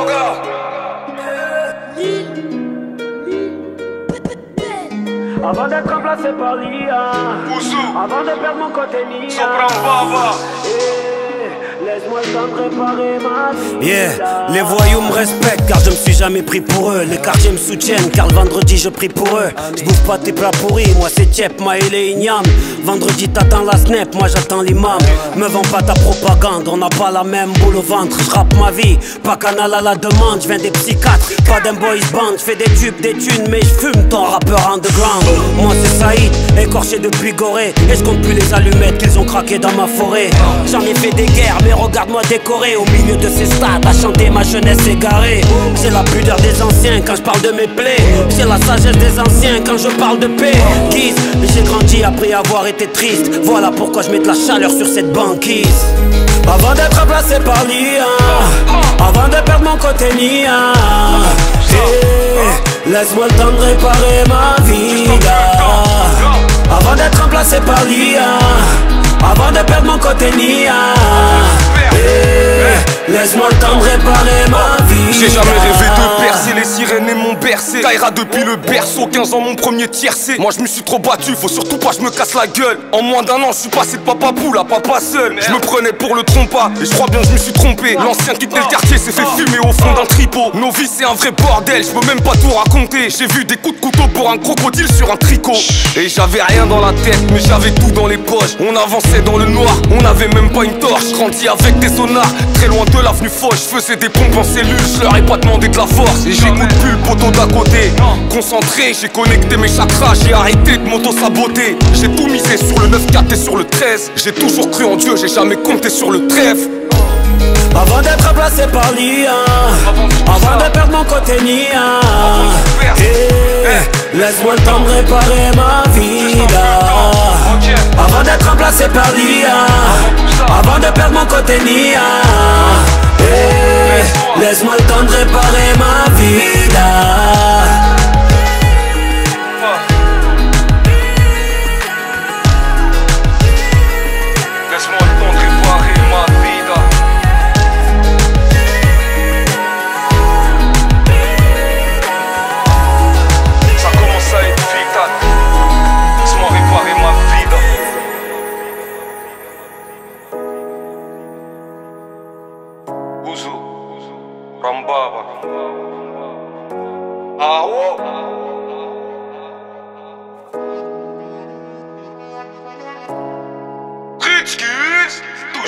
Avant d'être remplacé par l'IA, avant de perdre mon côté Nia, laisse-moi le temps de réparer ma vie. Yeah, les voyous me respectent car je me suis jamais pris pour eux. Les quartiers me soutiennent car le vendredi je prie pour eux. Je bouffe pas tes plats pourris, moi c'est Tchep, Maël et Ignam. Vendredi t'attends la snap, moi j'attends l'imam. Me vends pas ta propagande, on n'a pas la même boule au ventre. Je rappe ma vie, pas canal à la demande. Je viens des psychiatres, pas d'un boys band. Je fais des tubes, des thunes, mais je fume ton rappeur underground. Moi c'est Saïd, écorché depuis Gorée. Et je compte plus les allumettes qu'ils ont craqué dans ma forêt. J'en ai fait des guerres, mais regarde-moi décoré au milieu de ces stades à chanter ma jeunesse égarée. J'ai la pudeur des anciens quand je parle de mes plaies. J'ai la sagesse des anciens quand je parle de paix. Guise, j'ai grandi après avoir été triste. Voilà pourquoi je mets de la chaleur sur cette banquise. Avant d'être remplacé par l'IA, avant de perdre mon côté Nia, laisse-moi le temps de réparer ma vie. Avant d'être remplacé par l'IA, avant de perdre mon côté Nia, laisse-moi le temps de réparer ma vie. J'ai jamais rêvé de percer, les sirènes et mon bercé. Kaira depuis le berceau, 15 ans mon premier tiercé. Moi je me suis trop battu, faut surtout pas je me casse la gueule. En moins d'un an je suis passé de papa poule à papa seul. Je me prenais pour le trompa, et je crois bien je me suis trompé. L'ancien qui tenait le quartier s'est fait fumer au fond d'un tripot. Nos vies c'est un vrai bordel, je peux même pas tout raconter. J'ai vu des coups de couteau pour un crocodile sur un tricot. Et j'avais rien dans la tête, mais j'avais tout dans les poches. On avançait dans le noir, on avait même pas une torche. Grandi avec des sonars, très loin de l'avenue Foch. Je faisais des pompes en cellule, je leur ai pas demandé de la force. Et j'écoute plus le poteau d'à côté. Concentré, j'ai connecté mes chakras, j'ai arrêté de m'auto-saboter. J'ai tout misé sur le 9-4 et sur le 13. J'ai toujours cru en Dieu, j'ai jamais compté sur le trèfle. Avant d'être remplacé par l'IA, avant de perdre mon côté Nia, laisse-moi le temps de réparer ma vie. Avant d'être remplacé par l'IA, avant de perdre mon côté Nia, laisse-moi le temps de réparer ma vie. Laisse-moi le temps de réparer ma vida. Ça commence à être vital. Laisse-moi réparer ma vida. Uzu, Rambaba. Ah oh. Rich kids,